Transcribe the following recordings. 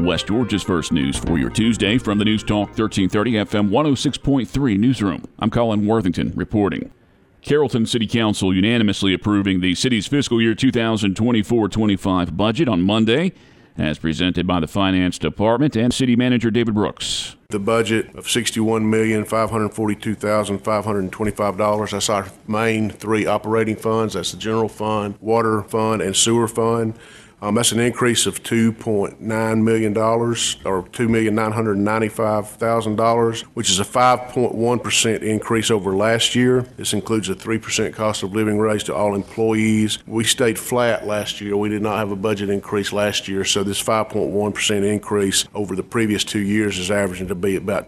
West Georgia's first news for your Tuesday from the News Talk 1330 FM 106.3 newsroom. I'm Colin Worthington reporting. Carrollton City Council unanimously approving the city's fiscal year 2024-25 budget on Monday, as presented by the Finance Department and City Manager David Brooks. The budget of $61,542,525. That's our main three operating funds. That's the general fund, water fund, and sewer fund. That's an increase of $2.9 million, or $2,995,000, which is a 5.1% increase over last year. This includes a 3% cost of living raise to all employees. We stayed flat last year. We did not have a budget increase last year, so this 5.1% increase over the previous 2 years is averaging to be about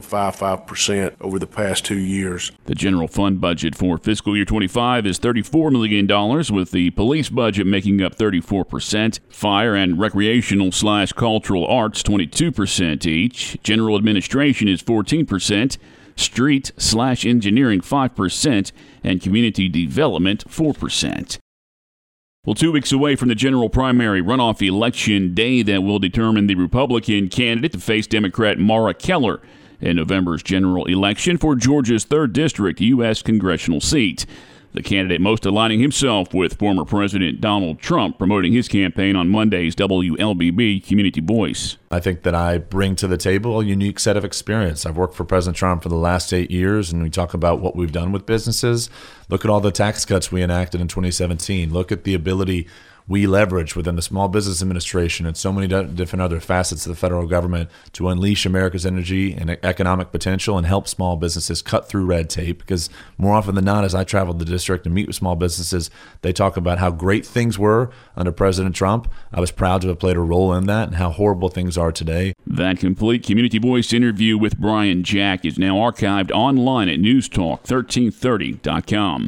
2.55% over the past 2 years. The general fund budget for fiscal year 25 is $34 million, with the police budget making up 34%. Fire and recreational/cultural arts 22% each. General administration is 14%. Street/engineering 5%. And community development 4%. Well, 2 weeks away from the general primary runoff election day that will determine the Republican candidate to face Democrat Mara Keller in November's general election for Georgia's 3rd District U.S. congressional seat. The candidate most aligning himself with former President Donald Trump, promoting his campaign on Monday's WLBB Community Voice. I think that I bring to the table a unique set of experience. I've worked for President Trump for the last 8 years, and we talk about what we've done with businesses. Look at all the tax cuts we enacted in 2017. Look at the ability we leverage within the Small Business Administration and so many different other facets of the federal government to unleash America's energy and economic potential and help small businesses cut through red tape. Because more often than not, as I travel the district and meet with small businesses, they talk about how great things were under President Trump. I was proud to have played a role in that, and how horrible things are today. That complete Community Voice interview with Brian Jack is now archived online at newstalk1330.com.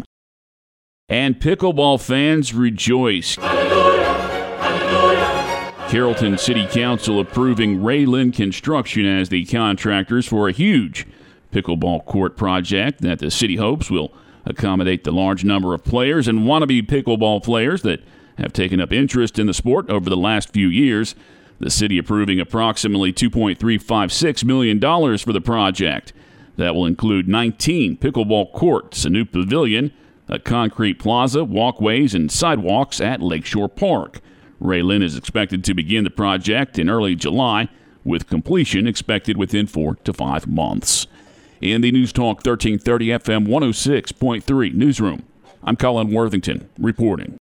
And pickleball fans rejoice. Hallelujah, hallelujah. Carrollton City Council approving Raylin Construction as the contractors for a huge pickleball court project that the city hopes will accommodate the large number of players and wannabe pickleball players that have taken up interest in the sport over the last few years. The city approving approximately $2.356 million for the project. That will include 19 pickleball courts, a new pavilion, a concrete plaza, walkways, and sidewalks at Lakeshore Park. Raylin is expected to begin the project in early July, with completion expected within 4 to 5 months. In the News Talk 1330 FM 106.3 newsroom, I'm Colin Worthington reporting.